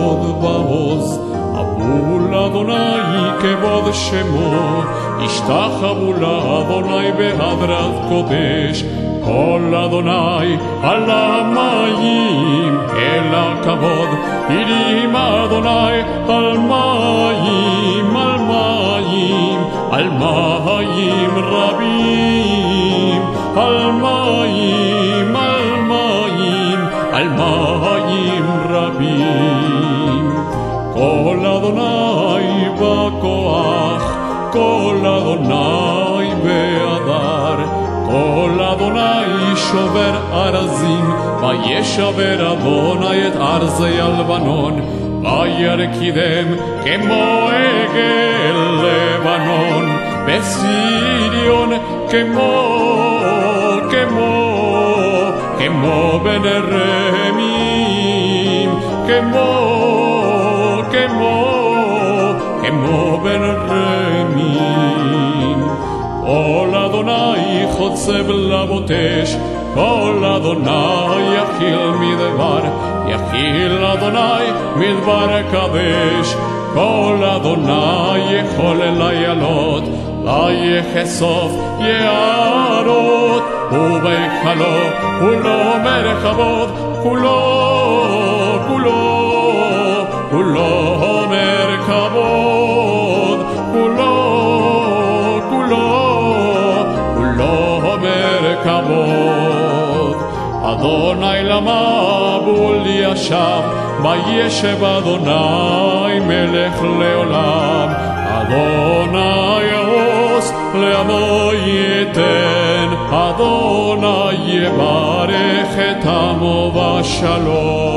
כבוד ועוז, עברו לאדוני כבוד שמו, השתחוו לאדוני בהדרת קודש. כל אדוני על המים אל הכבוד, הרים אדוני על מים, על מים, על מים רבים, על מים, על מים, על מים רבים. כל אדוני בכוח, כל אדוני בהדר, כל אדוני שובר ארזים, וישבר אדוני את ארזי הלבנון, וירקידם כמו עגל לבנון, בציריון כמו בן רמים, כמו בן רמים. כל אדוני חוצב לבוטש, כל אדוני יחיל מדבר, יחיל אדוני מדבר קדש. כל אדוני יכול לילות, ויחשוף יערות, ובהיכלו כולו מרחבות, כולו מרחבות, כולו מרחבות. אדוני למבול ישב, וישב אדוני מלך לעולם. אדוני יעוז לעמו ייתן, אדוני יברך את עמו בשלום.